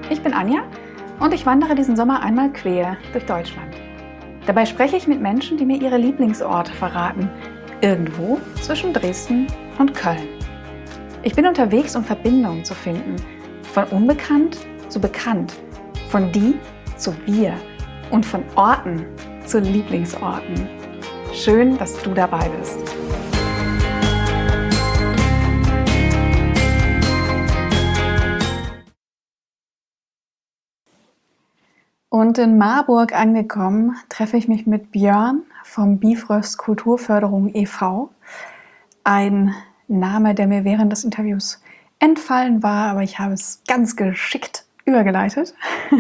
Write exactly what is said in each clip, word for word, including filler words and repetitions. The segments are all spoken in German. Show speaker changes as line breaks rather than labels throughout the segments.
Ich bin Anja und ich wandere diesen Sommer einmal quer durch Deutschland. Dabei spreche ich mit Menschen, die mir ihre Lieblingsorte verraten, irgendwo zwischen Dresden und Köln. Ich bin unterwegs, um Verbindungen zu finden, von unbekannt zu bekannt, von die zu wir und von Orten zu Lieblingsorten. Schön, dass du dabei bist. Und in Marburg angekommen, treffe ich mich mit Björn vom Bifröst Kulturförderung e V Ein Name, der mir während des Interviews entfallen war, aber ich habe es ganz geschickt übergeleitet.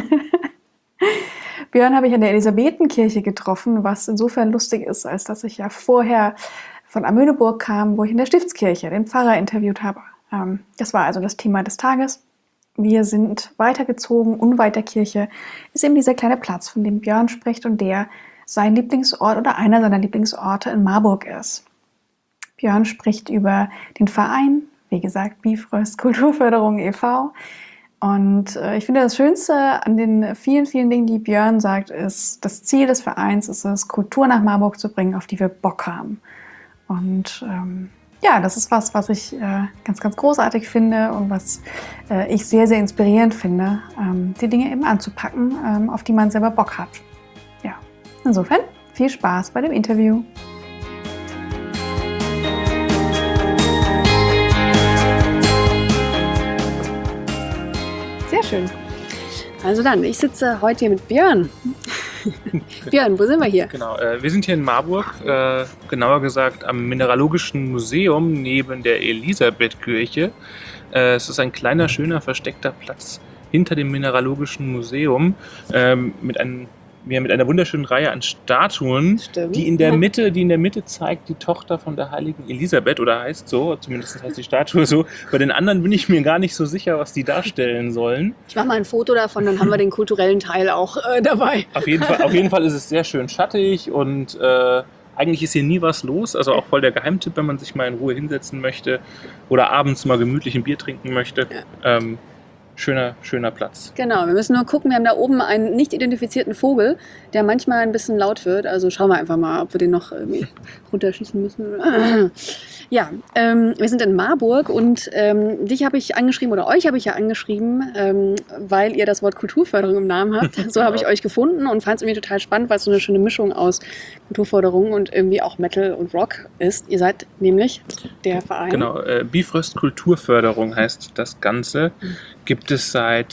Björn habe ich in der Elisabethenkirche getroffen, was insofern lustig ist, als dass ich ja vorher von Amöneburg kam, wo ich in der Stiftskirche den Pfarrer interviewt habe. Das war also das Thema des Tages. Wir sind weitergezogen, unweit der Kirche ist eben dieser kleine Platz, von dem Björn spricht und der sein Lieblingsort oder einer seiner Lieblingsorte in Marburg ist. Björn spricht über den Verein, wie gesagt, Bifröst Kulturförderung e V Und äh, ich finde, das Schönste an den vielen, vielen Dingen, die Björn sagt, ist, das Ziel des Vereins ist es, Kultur nach Marburg zu bringen, auf die wir Bock haben. Und ähm, ja, das ist was, was ich äh, ganz, ganz großartig finde und was äh, ich sehr, sehr inspirierend finde, ähm, die Dinge eben anzupacken, ähm, auf die man selber Bock hat. Ja, insofern viel Spaß bei dem Interview. Sehr schön.
Also dann, ich sitze heute hier mit Björn. Björn, wo sind wir hier?
Genau, äh, wir sind hier in Marburg, äh, genauer gesagt am Mineralogischen Museum neben der Elisabethkirche. Äh, es ist ein kleiner, schöner, versteckter Platz hinter dem Mineralogischen Museum ähm, mit einem Ja, mit einer wunderschönen Reihe an Statuen,
Stimmt.
die in der Mitte, die in der Mitte zeigt die Tochter von der heiligen Elisabeth, oder heißt so, zumindest heißt die Statue so. Bei den anderen bin ich mir gar nicht so sicher, was die darstellen sollen.
Ich mache mal ein Foto davon, dann haben wir den kulturellen Teil auch äh, dabei.
Auf jeden Fall, auf jeden Fall ist es sehr schön schattig und äh, eigentlich ist hier nie was los. Also auch voll der Geheimtipp, wenn man sich mal in Ruhe hinsetzen möchte oder abends mal gemütlich ein Bier trinken möchte. Ja. Ähm, Schöner, schöner Platz.
Genau, wir müssen nur gucken, wir haben da oben einen nicht identifizierten Vogel, der manchmal ein bisschen laut wird. Also schauen wir einfach mal, ob wir den noch irgendwie runterschießen müssen. Ja, ähm, wir sind in Marburg und ähm, dich habe ich angeschrieben, oder euch habe ich ja angeschrieben, ähm, weil ihr das Wort Kulturförderung im Namen habt. So habe ich euch gefunden und fand es irgendwie total spannend, weil es so eine schöne Mischung aus Kulturförderung und irgendwie auch Metal und Rock ist. Ihr seid nämlich der Verein.
Genau, äh, Bifröst Kulturförderung heißt das Ganze. Mhm. Gibt es seit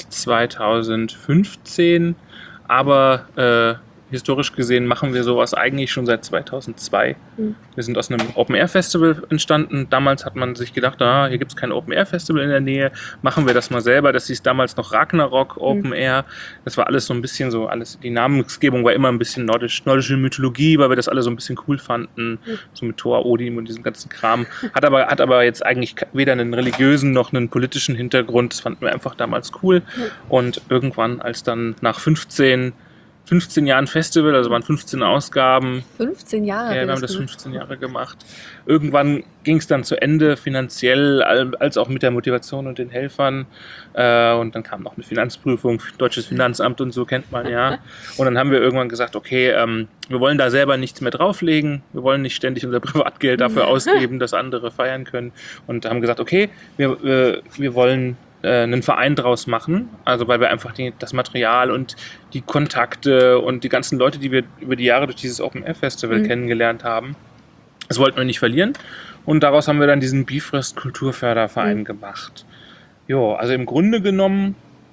zweitausendfünfzehn, aber äh, historisch gesehen machen wir sowas eigentlich schon seit zweitausendzwei. Mhm. Wir sind aus einem Open-Air-Festival entstanden. Damals hat man sich gedacht, ah, hier gibt es kein Open-Air-Festival in der Nähe, machen wir das mal selber. Das hieß damals noch Ragnarok Open Air. Das war alles so ein bisschen so, alles, die Namensgebung war immer ein bisschen nordisch, nordische Mythologie, weil wir das alle so ein bisschen cool fanden, mhm. so mit Thor, Odin und diesem ganzen Kram. Hat aber, hat aber jetzt eigentlich weder einen religiösen noch einen politischen Hintergrund. Das fanden wir einfach damals cool. Mhm. Und irgendwann, als dann nach fünfzehn fünfzehn Jahren Festival, also waren fünfzehn Ausgaben.
fünfzehn Jahre?
Ja, wir haben das fünfzehn Jahre gemacht. Irgendwann ging es dann zu Ende, finanziell, als auch mit der Motivation und den Helfern. Und dann kam noch eine Finanzprüfung, Deutsches Finanzamt und so, kennt man ja. Und dann haben wir irgendwann gesagt, okay, wir wollen da selber nichts mehr drauflegen. Wir wollen nicht ständig unser Privatgeld dafür ausgeben, dass andere feiern können. Und haben gesagt, okay, wir, wir wollen einen Verein draus machen, also weil wir einfach die, das Material und die Kontakte und die ganzen Leute, die wir über die Jahre durch dieses Open-Air-Festival mhm. kennengelernt haben, das wollten wir nicht verlieren und daraus haben wir dann diesen Bifröst Kulturförderverein mhm. gemacht. Jo, also im Grunde genommen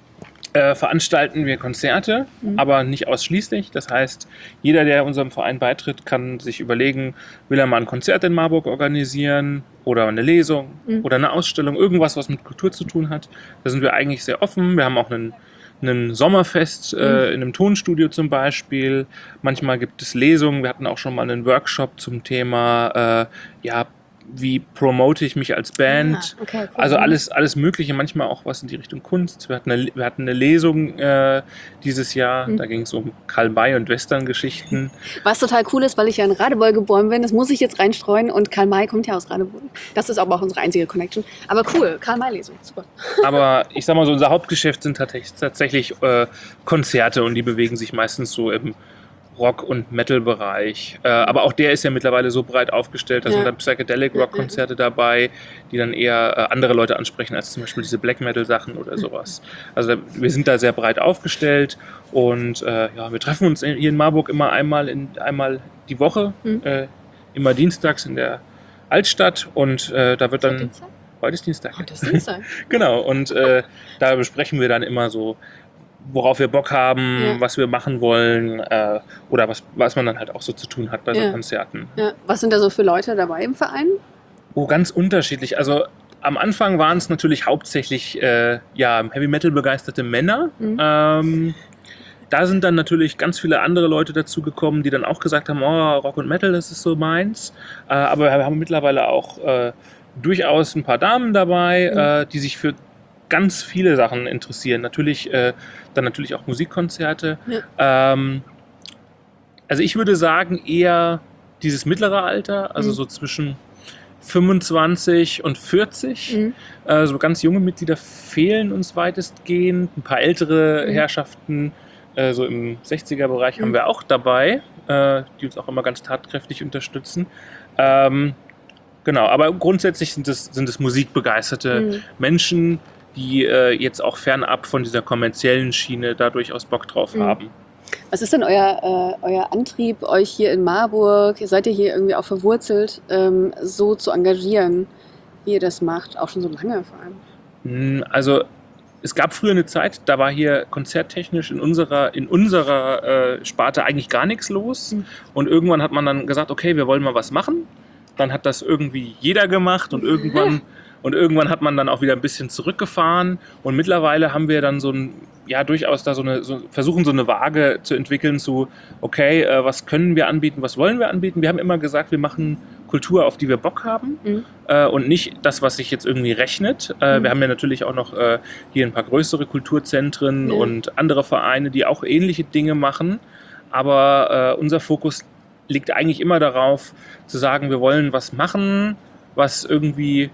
äh, veranstalten wir Konzerte, mhm. aber nicht ausschließlich. Das heißt, jeder, der unserem Verein beitritt, kann sich überlegen, will er mal ein Konzert in Marburg organisieren oder eine Lesung mhm. oder eine Ausstellung, irgendwas, was mit Kultur zu tun hat. Da sind wir eigentlich sehr offen. Wir haben auch einen, einen Sommerfest äh, in einem Tonstudio zum Beispiel. Manchmal gibt es Lesungen. Wir hatten auch schon mal einen Workshop zum Thema äh, ja, wie promote ich mich als Band.
Ah, okay, cool.
Also alles, alles Mögliche, manchmal auch was in die Richtung Kunst. Wir hatten eine, wir hatten eine Lesung äh, dieses Jahr,
Mhm.
da ging es um Karl May und Western-Geschichten.
Was total cool ist, weil ich ja in Radebeul geboren bin, das muss ich jetzt reinstreuen und Karl May kommt ja aus Radebeul. Das ist aber auch unsere einzige Connection. Aber cool, Karl May-Lesung, super.
Aber ich sag mal so, unser Hauptgeschäft sind tatsächlich, tatsächlich äh, Konzerte und die bewegen sich meistens so im Rock- und Metal-Bereich. Äh, aber auch der ist ja mittlerweile so breit aufgestellt, da
Ja.
sind dann Psychedelic-Rock-Konzerte dabei, die dann eher äh, andere Leute ansprechen als zum Beispiel diese Black-Metal-Sachen oder sowas. Also da, wir sind da sehr breit aufgestellt und äh, ja, wir treffen uns hier in Marburg immer einmal, in, einmal die Woche,
Mhm.
äh, immer dienstags in der Altstadt und äh, da wird dann...
Dienstag?
Heute ist Dienstag.
Heute ist Dienstag.
Genau, und äh, da besprechen wir dann immer so, worauf wir Bock haben,
Ja.
was wir machen wollen äh, oder was, was man dann halt auch so zu tun hat bei so
Ja.
Konzerten.
Ja. Was sind da so für Leute dabei im Verein?
Oh, ganz unterschiedlich. Also am Anfang waren es natürlich hauptsächlich äh, ja, Heavy Metal begeisterte Männer.
Mhm.
Ähm, da sind dann natürlich ganz viele andere Leute dazugekommen, die dann auch gesagt haben, oh, Rock und Metal, das ist so meins. Äh, aber wir haben mittlerweile auch äh, durchaus ein paar Damen dabei,
Mhm.
äh, die sich für ganz viele Sachen interessieren. Natürlich äh, dann natürlich auch Musikkonzerte. Ähm, also ich würde sagen eher dieses mittlere Alter, also
Mhm.
so zwischen fünfundzwanzig und vierzig.
Mhm.
Äh, so ganz junge Mitglieder fehlen uns weitestgehend. Ein paar ältere
Mhm.
Herrschaften, äh, so im sechziger-Bereich,
Mhm.
haben wir auch dabei, äh, die uns auch immer ganz tatkräftig unterstützen. Ähm, genau, aber grundsätzlich sind es, sind es musikbegeisterte
Mhm.
Menschen, die äh, jetzt auch fernab von dieser kommerziellen Schiene da durchaus Bock drauf
Mhm.
haben.
Was ist denn euer, äh, euer Antrieb, euch hier in Marburg, seid ihr hier irgendwie auch verwurzelt, ähm, so zu engagieren, wie ihr das macht? Auch schon so lange vor allem.
Hm, Also es gab früher eine Zeit, da war hier konzerttechnisch in unserer, in unserer äh, Sparte eigentlich gar nichts los.
Mhm.
Und irgendwann hat man dann gesagt, okay, wir wollen mal was machen. Dann hat das irgendwie jeder gemacht und irgendwann, und irgendwann hat man dann auch wieder ein bisschen zurückgefahren. Und mittlerweile haben wir dann so ein, ja durchaus da so eine, so, versuchen so eine Waage zu entwickeln zu, okay, äh, was können wir anbieten, was wollen wir anbieten. Wir haben immer gesagt, wir machen Kultur, auf die wir Bock haben.
Mhm.
Äh, und nicht das, was sich jetzt irgendwie rechnet. Äh,
Mhm.
Wir haben ja natürlich auch noch äh, hier ein paar größere Kulturzentren
Ja.
und andere Vereine, die auch ähnliche Dinge machen. Aber äh, unser Fokus liegt eigentlich immer darauf, zu sagen, wir wollen was machen, was irgendwie,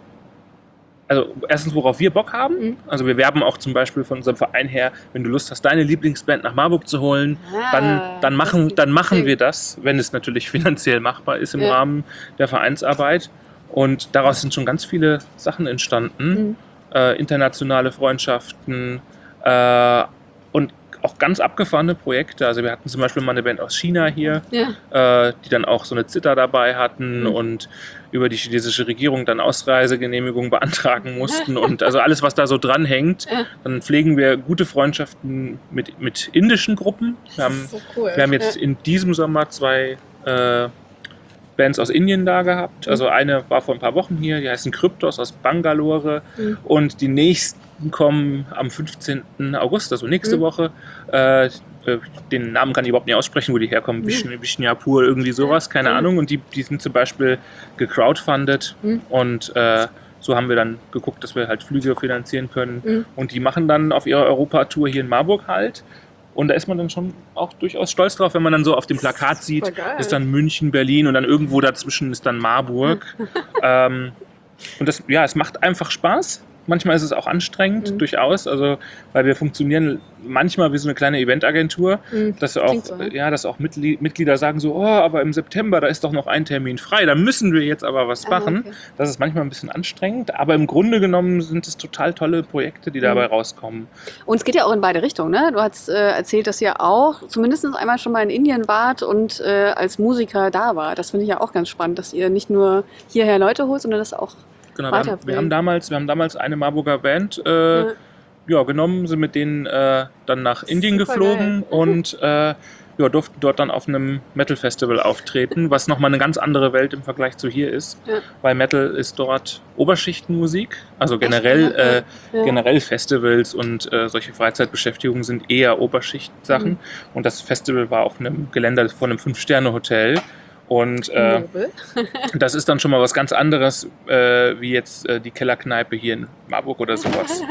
also erstens, worauf wir Bock haben.
Mhm.
Also wir werben auch zum Beispiel von unserem Verein her, wenn du Lust hast, deine Lieblingsband nach Marburg zu holen, dann,
Ah,
dann,
das
machen,
ist
dann machen
schön.
wir das, wenn es natürlich finanziell machbar ist im
Ja.
Rahmen der Vereinsarbeit. Und daraus sind schon ganz viele Sachen entstanden.
Mhm.
Äh, internationale Freundschaften äh, und auch ganz abgefahrene Projekte. Also wir hatten zum Beispiel mal eine Band aus China hier,
Ja.
äh, die dann auch so eine Zither dabei hatten
Mhm.
und über die chinesische Regierung dann Ausreisegenehmigung beantragen mussten und also alles, was da so dranhängt.
Ja.
Dann pflegen wir gute Freundschaften mit, mit indischen Gruppen. Wir haben,
Das ist so cool.
wir haben jetzt
Ja.
in diesem Sommer zwei äh, Bands aus Indien da gehabt. Also eine war vor ein paar Wochen hier, die heißen Kryptos aus Bangalore.
Mhm.
Und die nächsten kommen am fünfzehnten August, also nächste
Mhm.
Woche. Äh, den Namen kann ich überhaupt nicht aussprechen, wo die herkommen.
Mhm.
Vishnu- Vishnupur, irgendwie sowas, keine
Mhm.
Ahnung. Und die, die sind zum Beispiel gecrowdfundet.
Mhm.
Und äh, so haben wir dann geguckt, dass wir halt Flüge finanzieren können.
Mhm.
Und die machen dann auf ihrer Europatour hier in Marburg halt. Und da ist man dann schon auch durchaus stolz drauf, wenn man dann so auf dem Plakat sieht,
Voll geil.
ist dann München, Berlin und dann irgendwo dazwischen ist dann Marburg. ähm, und das, ja, es macht einfach Spaß. Manchmal ist es auch anstrengend,
Mhm.
durchaus, also weil wir funktionieren manchmal wie so eine kleine Eventagentur,
Mhm.
dass auch,
Klingt so, ne?
ja, dass auch Mitgli- Mitglieder sagen so, oh, aber im September, da ist doch noch ein Termin frei, da müssen wir jetzt aber was
Ah,
machen.
okay.
Das ist manchmal ein bisschen anstrengend, aber im Grunde genommen sind es total tolle Projekte, die dabei
Mhm.
rauskommen.
Und es geht ja auch in beide Richtungen, ne? Du hast äh, erzählt, dass ihr auch zumindest einmal schon mal in Indien wart und äh, als Musiker da war. Das finde ich ja auch ganz spannend, dass ihr nicht nur hierher Leute holt, sondern das auch.
Genau, wir haben,
Weiterbringen.
wir, haben damals, wir haben damals eine Marburger Band äh,
Ja.
ja, genommen, sind mit denen äh, dann nach Indien
Super
geflogen und äh, ja, durften dort dann auf einem Metal-Festival auftreten, was nochmal eine ganz andere Welt im Vergleich zu hier ist.
Ja.
Weil Metal ist dort Oberschichtenmusik, also generell,
Echt?
äh,
Ja.
generell Festivals und äh, solche Freizeitbeschäftigungen sind eher Oberschichtsachen.
Mhm.
Und das Festival war auf einem Geländer von einem Fünf-Sterne-Hotel. Und äh,
Nobel.
das ist dann schon mal was ganz anderes, äh, wie jetzt äh, die Kellerkneipe hier in Marburg oder sowas.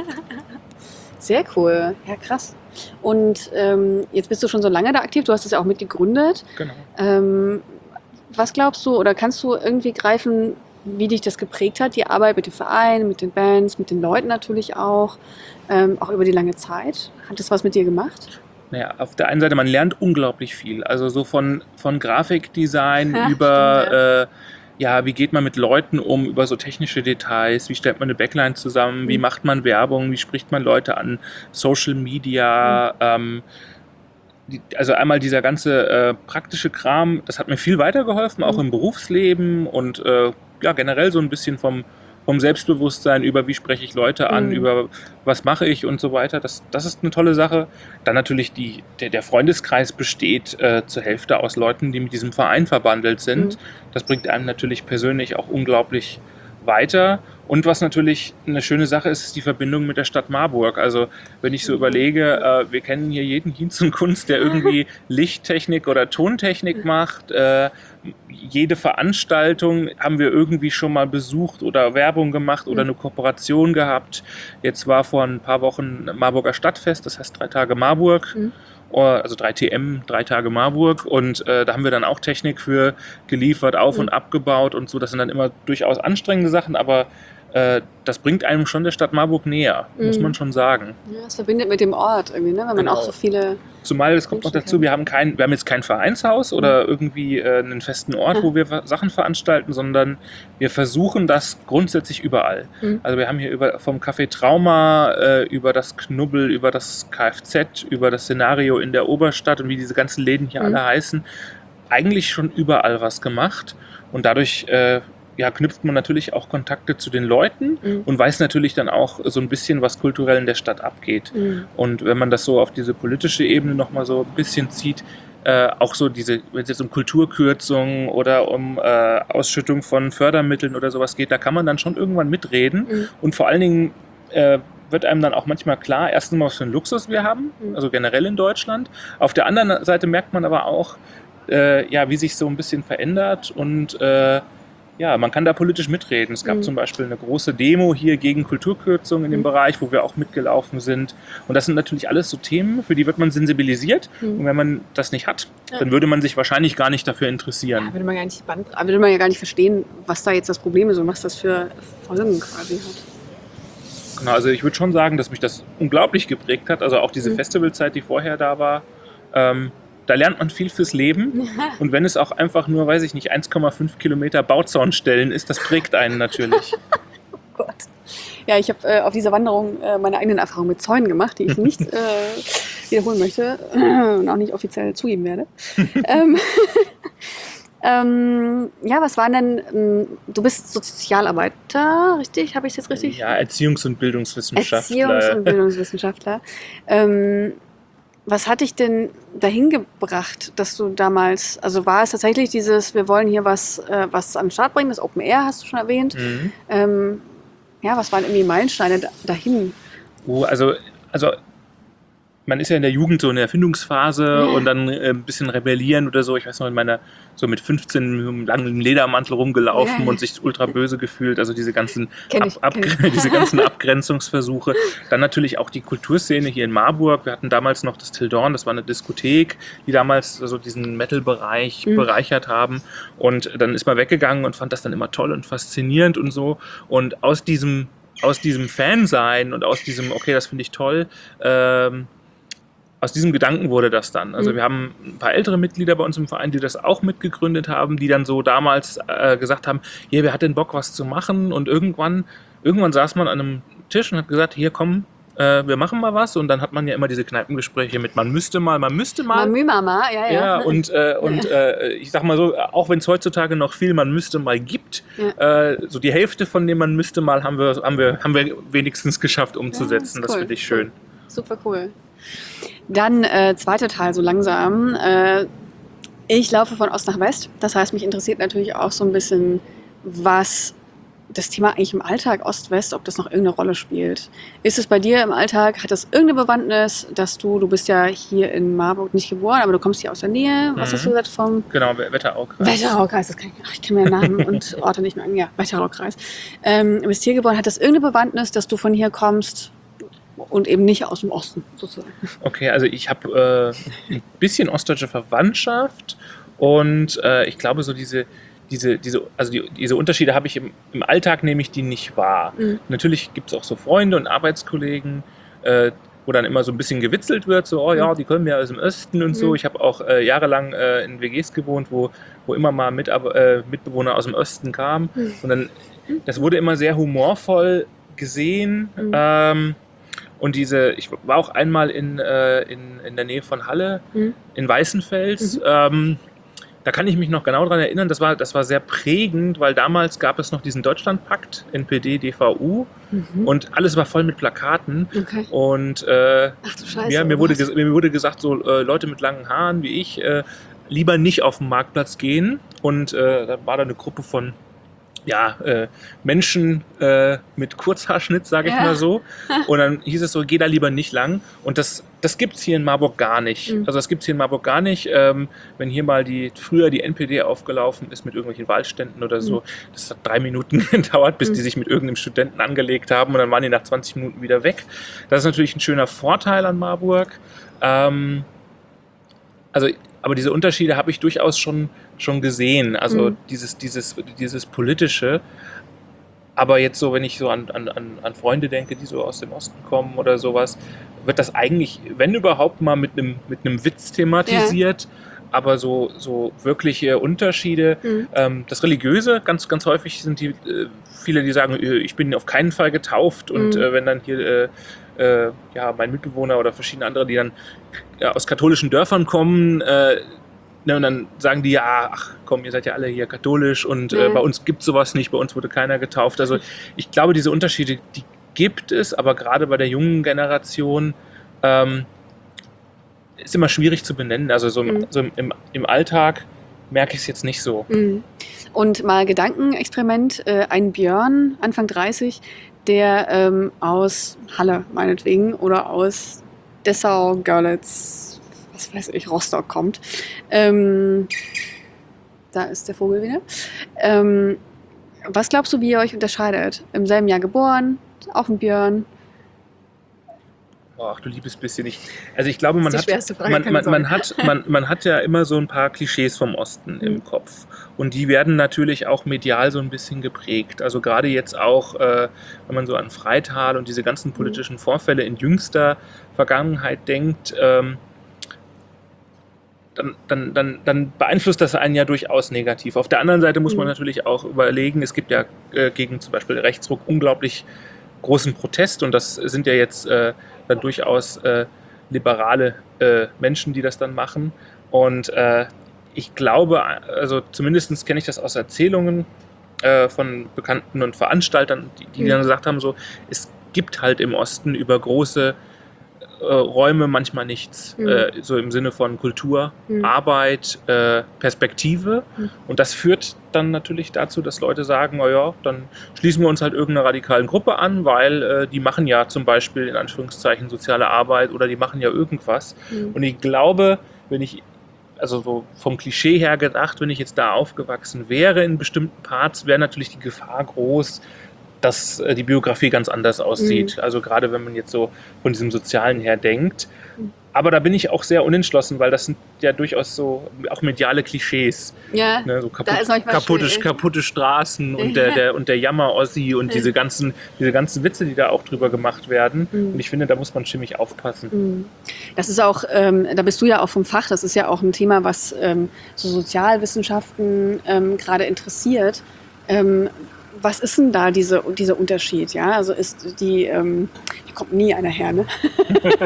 Sehr cool. Ja, krass. Und ähm, jetzt bist du schon so lange da aktiv. Du hast es ja auch mitgegründet.
Genau.
Ähm, was glaubst du oder kannst du irgendwie greifen, wie dich das geprägt hat, die Arbeit mit dem Verein, mit den Bands, mit den Leuten natürlich auch, ähm, auch über die lange Zeit? Hat das was mit dir gemacht?
Naja, auf der einen Seite, man lernt unglaublich viel. Also so von, von Grafikdesign
Ja,
über,
stimmt, ja.
Äh, ja, wie geht man mit Leuten um, über so technische Details, wie stellt man eine Backline zusammen, wie
Mhm.
macht man Werbung, wie spricht man Leute an, Social Media, ähm, die, also einmal dieser ganze äh, praktische Kram, das hat mir viel weitergeholfen, auch
Mhm.
im Berufsleben und äh, ja, generell so ein bisschen vom, vom Selbstbewusstsein über wie spreche ich Leute an,
Mhm.
über was mache ich und so weiter. Das, das ist eine tolle Sache. Dann natürlich die, der, der Freundeskreis besteht äh, zur Hälfte aus Leuten, die mit diesem Verein verbandelt sind.
Mhm.
Das bringt einem natürlich persönlich auch unglaublich weiter. Und was natürlich eine schöne Sache ist, ist die Verbindung mit der Stadt Marburg. Also wenn ich so überlege, äh, wir kennen hier jeden Hinz und Kunst, der irgendwie Lichttechnik oder Tontechnik macht. Äh, jede Veranstaltung haben wir irgendwie schon mal besucht oder Werbung gemacht oder eine Kooperation gehabt. Jetzt war vor ein paar Wochen Marburger Stadtfest, das heißt drei Tage Marburg.
Mhm.
Also drei T M, drei Tage Marburg, und äh, da haben wir dann auch Technik für geliefert, auf-
Mhm.
und abgebaut und so. Das sind dann immer durchaus anstrengende Sachen, aber äh, das bringt einem schon der Stadt Marburg näher, muss
Mhm.
man schon sagen.
Ja, es verbindet mit dem Ort irgendwie, ne? Wenn man
Genau.
auch so viele...
Zumal, es kommt noch
Menschen
dazu, wir haben, kein, wir haben jetzt kein Vereinshaus oder irgendwie äh, einen festen Ort, wo wir ver- Sachen veranstalten, sondern wir versuchen das grundsätzlich überall.
Mhm.
Also wir haben hier über, vom Café Trauma äh, über das Knubbel, über das Kfz, über das Szenario in der Oberstadt und wie diese ganzen Läden hier
Mhm.
alle heißen, eigentlich schon überall was gemacht. Und dadurch äh, ja, knüpft man natürlich auch Kontakte zu den Leuten
Mhm.
und weiß natürlich dann auch so ein bisschen, was kulturell in der Stadt abgeht.
Mhm.
Und wenn man das so auf diese politische Ebene nochmal so ein bisschen zieht, äh, auch so diese, wenn es jetzt um Kulturkürzungen oder um äh, Ausschüttung von Fördermitteln oder sowas geht, da kann man dann schon irgendwann mitreden.
Mhm.
Und vor allen Dingen äh, wird einem dann auch manchmal klar, erstens mal, was für einen Luxus wir haben,
Mhm.
also generell in Deutschland. Auf der anderen Seite merkt man aber auch, äh, ja, wie sich so ein bisschen verändert und äh, ja, man kann da politisch mitreden. Es gab
Mhm.
zum Beispiel eine große Demo hier gegen Kulturkürzungen in dem
Mhm.
Bereich, wo wir auch mitgelaufen sind. Und das sind natürlich alles so Themen, für die wird man sensibilisiert.
Mhm.
Und wenn man das nicht hat,
Ja.
dann würde man sich wahrscheinlich gar nicht dafür interessieren.
Ja, würde man, gar nicht Band, würde man ja gar nicht verstehen, was da jetzt das Problem ist und was das für Folgen quasi hat.
Genau, also ich würde schon sagen, dass mich das unglaublich geprägt hat. Also auch diese
Mhm.
Festivalzeit, die vorher da war. Ähm, da lernt man viel fürs Leben. Und wenn es auch einfach nur, weiß ich nicht, eins Komma fünf Kilometer Bauzaunstellen ist, das prägt einen natürlich.
Oh Gott. Ja, ich habe äh, auf dieser Wanderung äh, meine eigenen Erfahrungen mit Zäunen gemacht, die ich nicht äh, wiederholen möchte und auch nicht offiziell zugeben werde. ähm, ähm, ja, was waren denn, ähm, du bist Sozialarbeiter, richtig? Habe ich es jetzt richtig?
Ja, Erziehungs- und Bildungswissenschaftler.
Erziehungs- und Bildungswissenschaftler. Ähm, was hat dich denn dahin gebracht, dass du damals, also war es tatsächlich dieses, wir wollen hier was, äh, was an den Start bringen, das Open Air hast du schon erwähnt.
Mhm.
Ähm, ja, was waren irgendwie Meilensteine da- dahin?
Oh, also, also man ist ja in der Jugend so in der Erfindungsphase und dann äh, ein bisschen rebellieren oder so. Ich weiß noch, in meiner, so mit fünfzehn mit einem langen Ledermantel rumgelaufen
Ja.
und sich ultra böse gefühlt. Also diese ganzen,
Kenn
Ab,
ich,
Ab,
kenn
diese ganzen Abgrenzungsversuche. Dann natürlich auch die Kulturszene hier in Marburg. Wir hatten damals noch das Till Dawn, das war eine Diskothek, die damals so diesen Metal-Bereich
Mhm.
bereichert haben. Und dann ist man weggegangen und fand das dann immer toll und faszinierend und so. Und aus diesem, aus diesem Fansein und aus diesem, okay, das finde ich toll, ähm, aus diesem Gedanken wurde das dann. Also
Mhm.
wir haben ein paar ältere Mitglieder bei uns im Verein, die das auch mitgegründet haben, die dann so damals äh, gesagt haben, hier, wer hat denn Bock, was zu machen? Und irgendwann, irgendwann saß man an einem Tisch und hat gesagt, hier, komm, äh, wir machen mal was. Und dann hat man ja immer diese Kneipengespräche mit, man müsste mal, man müsste mal.
Mamü Mama, ja, ja.
Ja, und, äh, und äh, ich sag mal so, auch wenn es heutzutage noch viel man müsste mal gibt, äh, so die Hälfte von dem man müsste mal haben wir, haben wir, haben wir wenigstens geschafft umzusetzen.
Ja, ist
das
cool.
finde ich schön.
Super cool. Dann äh, zweiter Teil so langsam. Äh, ich laufe von Ost nach West. Das heißt, mich interessiert natürlich auch so ein bisschen, was das Thema eigentlich im Alltag Ost-West, ob das noch irgendeine Rolle spielt. Ist es bei dir im Alltag, hat das irgendeine Bewandtnis, dass du, du bist ja hier in Marburg nicht geboren, aber du kommst hier aus der Nähe, was
Mhm.
hast du gesagt vom
Genau, Wetteraukreis.
Wetteraukreis, das kann ich, ach, ich kenne mir Namen und Orte nicht mehr an, ja, Wetteraukreis. Ähm, du bist hier geboren, hat das irgendeine Bewandtnis, dass du von hier kommst und eben nicht aus dem Osten, sozusagen?
Okay, also ich habe äh, ein bisschen ostdeutsche Verwandtschaft und äh, ich glaube so diese, diese, diese, also die, diese Unterschiede habe ich im, im Alltag, nehme ich die nicht wahr.
Mhm.
Natürlich gibt es auch so Freunde und Arbeitskollegen, äh, wo dann immer so ein bisschen gewitzelt wird, so, oh ja, die kommen ja aus dem Osten und so.
Mhm.
Ich habe auch äh, jahrelang äh, in W Gs gewohnt, wo, wo immer mal Mit, äh, Mitbewohner aus dem Osten kamen.
Mhm.
Und dann, das wurde immer sehr humorvoll gesehen.
Mhm.
Ähm, und diese, ich war auch einmal in, äh, in, in der Nähe von Halle,
Mhm.
in Weißenfels.
Mhm.
Ähm, da kann ich mich noch genau dran erinnern, das war, das war sehr prägend, weil damals gab es noch diesen Deutschlandpakt, N P D, D V U,
Mhm.
und alles war voll mit Plakaten.
Okay.
Und äh,
Ach du Scheiße.
ja, mir, wurde,
was?
ges- mir wurde gesagt, so äh, Leute mit langen Haaren wie ich, äh, lieber nicht auf den Marktplatz gehen. Und äh, da war da eine Gruppe von ja, äh, Menschen äh, mit Kurzhaarschnitt, sage ich
Ja.
mal so. Und dann hieß es so, geh da lieber nicht lang. Und das, das gibt es hier in Marburg gar nicht.
Mhm.
Also das gibt es hier in Marburg gar nicht. Ähm, wenn hier mal die früher die N P D aufgelaufen ist mit irgendwelchen Wahlständen oder so,
Mhm.
das hat drei Minuten gedauert, bis
Mhm.
die sich mit irgendeinem Studenten angelegt haben und dann waren die nach zwanzig Minuten wieder weg. Das ist natürlich ein schöner Vorteil an Marburg. Ähm, also, aber diese Unterschiede habe ich durchaus schon, schon gesehen. Also
Mhm.
dieses, dieses, dieses politische. Aber jetzt so, wenn ich so an, an, an an Freunde denke, die so aus dem Osten kommen oder sowas, wird das eigentlich, wenn überhaupt mal mit einem mit einem Witz thematisiert. Aber so, so wirkliche Unterschiede.
Mhm.
Ähm, das Religiöse, ganz, ganz häufig sind die äh, viele, die sagen, äh, ich bin auf keinen Fall getauft. Und
Mhm.
äh, wenn dann hier äh, äh, ja, mein Mitbewohner oder verschiedene andere, die dann ja, aus katholischen Dörfern kommen, äh, ne, und dann sagen die, ja, ach komm, ihr seid ja alle hier katholisch und äh,
Mhm.
bei uns gibt es sowas nicht, bei uns wurde keiner getauft. Also ich glaube, diese Unterschiede, die gibt es, aber gerade bei der jungen Generation ähm, ist immer schwierig zu benennen. Also so im,
Mhm.
so im, im Alltag merke ich es jetzt nicht so.
Mhm. Und mal Gedankenexperiment, äh, ein Björn, Anfang dreißig, der ähm, aus Halle meinetwegen oder aus Dessau, Görlitz, was weiß ich, Rostock kommt. Ähm, da ist der Vogel wieder. Ähm, was glaubst du, wie ihr euch unterscheidet? Im selben Jahr geboren, auch ein Björn.
Ach du liebes bisschen. Ich, also ich glaube, man
Das ist
hat,
die schwerste Frage,
man,
keine
man, man,
Sorge.
hat, man, man hat ja immer so ein paar Klischees vom Osten
Mhm.
im Kopf. Und die werden natürlich auch medial so ein bisschen geprägt. Also gerade jetzt auch, äh, wenn man so an Freital und diese ganzen politischen Vorfälle in jüngster Vergangenheit denkt, ähm, dann, dann, dann, dann beeinflusst das einen ja durchaus negativ. Auf der anderen Seite muss man
Mhm.
natürlich auch überlegen, es gibt ja äh, gegen zum Beispiel Rechtsruck unglaublich großen Protest und das sind ja jetzt äh, dann durchaus äh, liberale äh, Menschen, die das dann machen. Und äh, ich glaube, also zumindest kenne ich das aus Erzählungen äh, von Bekannten und Veranstaltern, die, die
Mhm.
dann gesagt haben, so, es gibt halt im Osten über große äh, Räume manchmal nichts.
Mhm.
Äh, so im Sinne von Kultur,
Mhm.
Arbeit, äh, Perspektive.
Mhm.
Und das führt dann natürlich dazu, dass Leute sagen, na ja, dann schließen wir uns halt irgendeiner radikalen Gruppe an, weil äh, die machen ja zum Beispiel in Anführungszeichen soziale Arbeit oder die machen ja irgendwas.
Mhm.
Und ich glaube, wenn ich, also so vom Klischee her gedacht, wenn ich jetzt da aufgewachsen wäre in bestimmten Parts, wäre natürlich die Gefahr groß, dass äh, die Biografie ganz anders aussieht. Also gerade wenn man jetzt so von diesem Sozialen her denkt.
Mhm.
Aber da bin ich auch sehr unentschlossen, weil das sind ja durchaus so auch mediale Klischees.
Ja,
Ne, so
Da
kaputt,
ist manchmal
kaputte,
schwierig.
kaputte Straßen und der, der, und der Jammer-Ossi und diese ganzen, diese ganzen Witze, die da auch drüber gemacht werden.
Mhm.
Und ich finde, da muss man ziemlich aufpassen.
Mhm. Das ist auch, ähm, da bist du ja auch vom Fach, das ist ja auch ein Thema, was ähm, so Sozialwissenschaften ähm, gerade interessiert. Ähm, was ist denn da diese, dieser Unterschied? Ja, also ist die, ähm, hier kommt nie einer her, ne?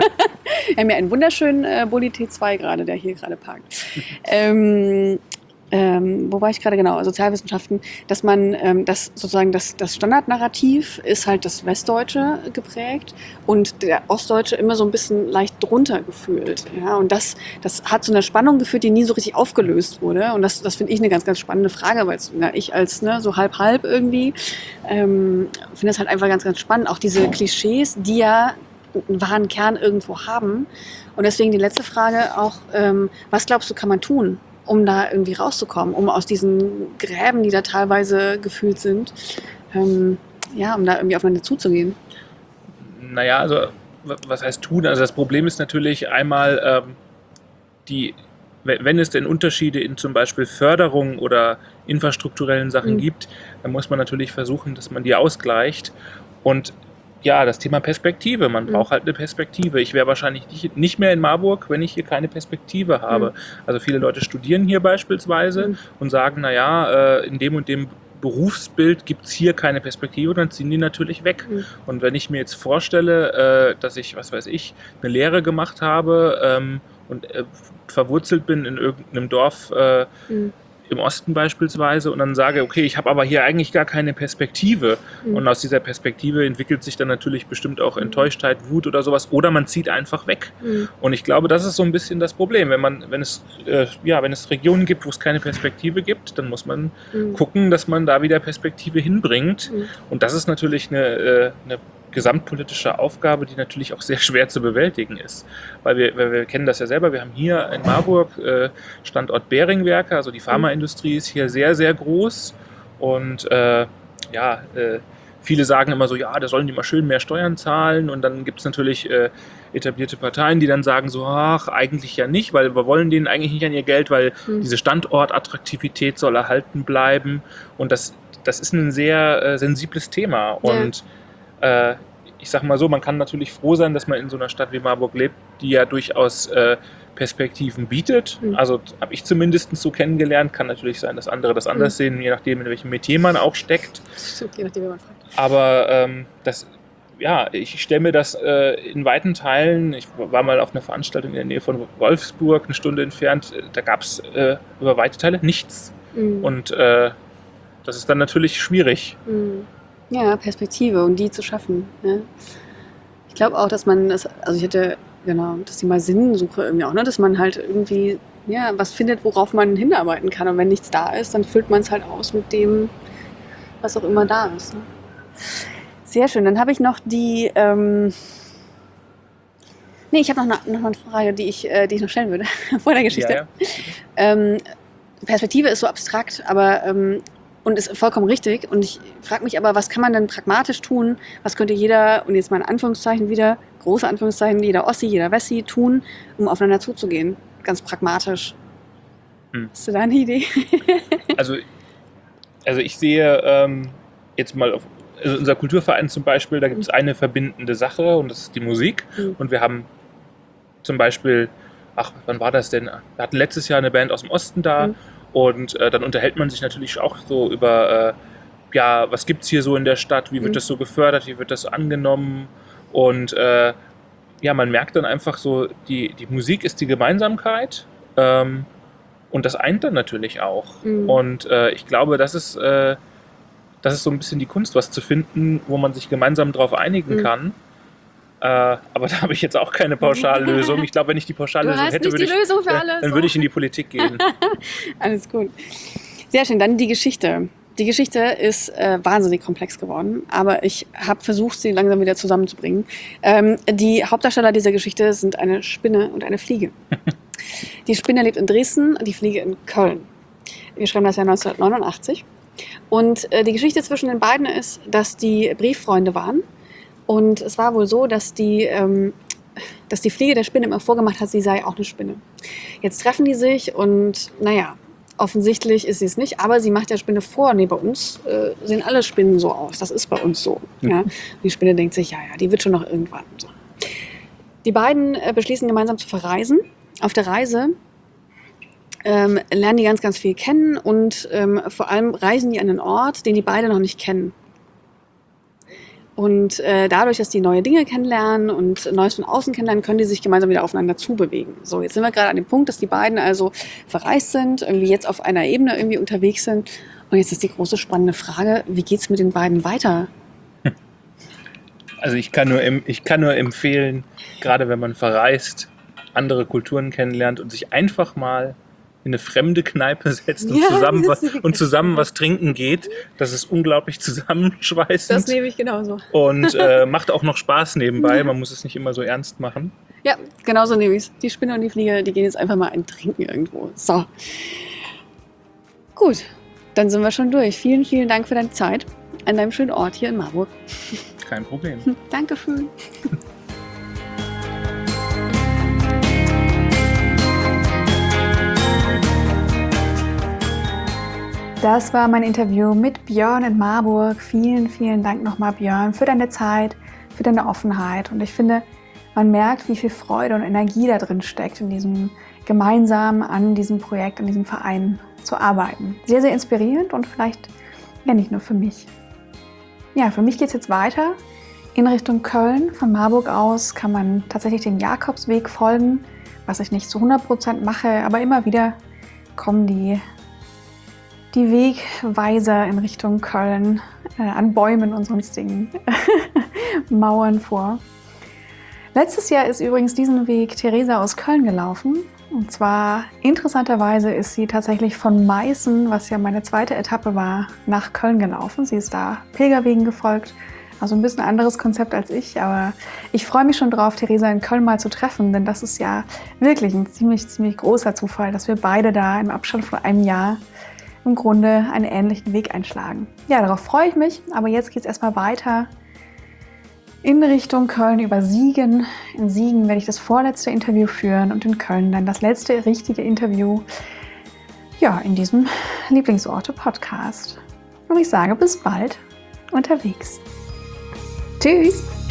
Wir haben ja einen wunderschönen äh, Bulli T zwei gerade, der hier gerade parkt. ähm, ähm, wo war ich gerade genau, Sozialwissenschaften, dass man, ähm, das sozusagen das, das Standardnarrativ ist halt das Westdeutsche geprägt und der Ostdeutsche immer so ein bisschen leicht drunter gefühlt. Ja? Und das, das hat zu einer Spannung geführt, die nie so richtig aufgelöst wurde. Und das, das finde ich eine ganz, ganz spannende Frage, weil na, ich als ne, so halb-halb irgendwie ähm, finde das halt einfach ganz, ganz spannend. Auch diese Klischees, die ja einen wahren Kern irgendwo haben. Und deswegen die letzte Frage auch, ähm, was glaubst du, kann man tun, um da irgendwie rauszukommen, um aus diesen Gräben, die da teilweise gefühlt sind, ähm, ja, um da irgendwie aufeinander zuzugehen?
Naja, also was heißt tun? Also das Problem ist natürlich einmal, ähm, die, wenn es denn Unterschiede in zum Beispiel Förderung oder infrastrukturellen Sachen
Mhm.
gibt, dann muss man natürlich versuchen, dass man die ausgleicht. Und ja, das Thema Perspektive. Man
Mhm.
braucht halt eine Perspektive. Ich wäre wahrscheinlich nicht, nicht mehr in Marburg, wenn ich hier keine Perspektive habe.
Mhm.
Also viele Leute studieren hier beispielsweise
Mhm.
und sagen, naja, äh, in dem und dem Berufsbild gibt es hier keine Perspektive, und dann ziehen die natürlich weg.
Mhm.
Und wenn ich mir jetzt vorstelle, äh, dass ich, was weiß ich, eine Lehre gemacht habe ähm, und äh, verwurzelt bin in irgendeinem Dorf äh,
Mhm.
im Osten beispielsweise und dann sage, okay, ich habe aber hier eigentlich gar keine Perspektive.
Mhm.
Und aus dieser Perspektive entwickelt sich dann natürlich bestimmt auch Enttäuschtheit, Wut oder sowas. Oder man zieht einfach weg.
Mhm.
Und ich glaube, das ist so ein bisschen das Problem. Wenn man, wenn es, äh, ja, wenn es Regionen gibt, wo es keine Perspektive gibt, dann muss man
Mhm.
gucken, dass man da wieder Perspektive hinbringt.
Mhm.
Und das ist natürlich eine, äh, eine gesamtpolitische Aufgabe, die natürlich auch sehr schwer zu bewältigen ist. Weil wir, weil wir kennen das ja selber, wir haben hier in Marburg äh, Standort Beringwerke, also die Pharmaindustrie ist hier sehr, sehr groß. Und äh, ja, äh, viele sagen immer so, ja, da sollen die mal schön mehr Steuern zahlen. Und dann gibt es natürlich äh, etablierte Parteien, die dann sagen so, ach, eigentlich ja nicht, weil wir wollen denen eigentlich nicht an ihr Geld, weil
Mhm.
diese Standortattraktivität soll erhalten bleiben. Und das, das ist ein sehr äh, sensibles Thema. Und äh, ich sag mal so, man kann natürlich froh sein, dass man in so einer Stadt wie Marburg lebt, die ja durchaus äh, Perspektiven bietet.
Mhm.
Also habe ich zumindest so kennengelernt. Kann natürlich sein, dass andere das anders
Mhm.
sehen, je nachdem, in welchem Metier man auch steckt.
Stimmt, je nachdem, wie man fragt.
Aber ähm, das, ja, ich stelle mir das äh, in weiten Teilen, ich war mal auf einer Veranstaltung in der Nähe von Wolfsburg, eine Stunde entfernt, da gab es äh, über weite Teile nichts.
Mhm.
Und äh, das ist dann natürlich schwierig.
Mhm. Ja, Perspektive und die zu schaffen. Ne? Ich glaube auch, dass man das, also ich hatte, genau, dass die mal Sinnsuche irgendwie auch, ne? Dass man halt irgendwie, ja, was findet, worauf man hinarbeiten kann. Und wenn nichts da ist, dann füllt man es halt aus mit dem, was auch immer da ist. Ne? Sehr schön. Dann habe ich noch die, ähm, nee, ich habe noch eine, noch eine Frage, die ich, äh, die ich noch stellen würde vor der Geschichte.
Ja, ja.
Ähm, Perspektive ist so abstrakt, aber ähm, und ist vollkommen richtig. Und ich frage mich aber, was kann man denn pragmatisch tun? Was könnte jeder, und jetzt mal in Anführungszeichen wieder, große Anführungszeichen, jeder Ossi, jeder Wessi tun, um aufeinander zuzugehen? Ganz pragmatisch.
Hm.
Hast du da eine Idee?
Also, also ich sehe ähm, jetzt mal auf also unser Kulturverein zum Beispiel, da gibt es eine verbindende Sache und das ist die Musik.
Mhm.
Und wir haben zum Beispiel, ach, wann war das denn? Wir hatten letztes Jahr eine Band aus dem Osten da.
Mhm.
Und äh, dann unterhält man sich natürlich auch so über, äh, ja, was gibt es hier so in der Stadt, wie wird
Mhm.
das so gefördert, wie wird das so angenommen. Und äh, ja, man merkt dann einfach so, die, die Musik ist die Gemeinsamkeit ähm, und das eint dann natürlich auch.
Mhm.
Und äh, ich glaube, das ist, äh, das ist so ein bisschen die Kunst, was zu finden, wo man sich gemeinsam darauf einigen
Mhm.
kann. Äh, aber da habe ich jetzt auch keine Pauschallösung. Ich glaube, wenn ich die
Du
Pauschallösung
hast
hätte,
nicht
würde
die
ich,
Lösung für
äh,
alles.
dann würde ich in die Politik gehen.
Alles gut. Sehr schön. Dann die Geschichte. Die Geschichte ist äh, wahnsinnig komplex geworden, aber ich habe versucht, sie langsam wieder zusammenzubringen. Ähm, die Hauptdarsteller dieser Geschichte sind eine Spinne und eine Fliege. Die Spinne lebt in Dresden, die Fliege in Köln. Wir schreiben das Jahr neunzehnhundertneunundachtzig. Und äh, die Geschichte zwischen den beiden ist, dass die Brieffreunde waren. Und es war wohl so, dass die, ähm, dass die Fliege der Spinne immer vorgemacht hat, sie sei auch eine Spinne. Jetzt treffen die sich und naja, offensichtlich ist sie es nicht, aber sie macht der Spinne vor, nee, bei uns äh, sehen alle Spinnen so aus, das ist bei uns so. Ja? Und die Spinne denkt sich, ja, ja, die wird schon noch irgendwann. So. Die beiden äh, beschließen gemeinsam zu verreisen. Auf der Reise ähm, lernen die ganz, ganz viel kennen und ähm, vor allem reisen die an einen Ort, den die beide noch nicht kennen. Und äh, dadurch, dass die neue Dinge kennenlernen und Neues von außen kennenlernen, können die sich gemeinsam wieder aufeinander zubewegen. So, jetzt sind wir gerade an dem Punkt, dass die beiden also verreist sind, irgendwie jetzt auf einer Ebene irgendwie unterwegs sind. Und jetzt ist die große spannende Frage, wie geht's mit den beiden weiter?
Also ich kann nur, ich kann nur empfehlen, gerade wenn man verreist, andere Kulturen kennenlernt und sich einfach mal in eine fremde Kneipe setzt und,
Ja,
zusammen,
das
was, und zusammen was trinken geht. Das ist unglaublich zusammenschweißend.
Das nehme ich genauso.
Und äh, macht auch noch Spaß nebenbei. Man muss es nicht immer so ernst machen.
Ja, genauso nehme ich es. Die Spinne und die Fliege, die gehen jetzt einfach mal ein Trinken irgendwo. So. Gut, dann sind wir schon durch. Vielen, vielen Dank für deine Zeit an deinem schönen Ort hier in Marburg.
Kein Problem.
Dankeschön.
Das war mein Interview mit Björn in Marburg. Vielen, vielen Dank nochmal, Björn, für deine Zeit, für deine Offenheit. Und ich finde, man merkt, wie viel Freude und Energie da drin steckt, in diesem gemeinsam an diesem Projekt, an diesem Verein zu arbeiten. Sehr, sehr inspirierend und vielleicht ja nicht nur für mich. Ja, für mich geht es jetzt weiter in Richtung Köln. Von Marburg aus kann man tatsächlich dem Jakobsweg folgen, was ich nicht zu hundert Prozent mache, aber immer wieder kommen die die Wegweiser in Richtung Köln äh, an Bäumen und sonstigen Mauern vor. Letztes Jahr ist übrigens diesen Weg Theresa aus Köln gelaufen. Und zwar interessanterweise ist sie tatsächlich von Meißen, was ja meine zweite Etappe war, nach Köln gelaufen. Sie ist da Pilgerwegen gefolgt. Also ein bisschen anderes Konzept als ich, aber ich freue mich schon drauf, Theresa in Köln mal zu treffen, denn das ist ja wirklich ein ziemlich, ziemlich großer Zufall, dass wir beide da im Abstand von einem Jahr im Grunde einen ähnlichen Weg einschlagen. Ja, darauf freue ich mich, aber jetzt geht es erstmal weiter in Richtung Köln über Siegen. In Siegen werde ich das vorletzte Interview führen und in Köln dann das letzte richtige Interview, ja, in diesem Lieblingsorte-Podcast. Und ich sage bis bald unterwegs. Tschüss!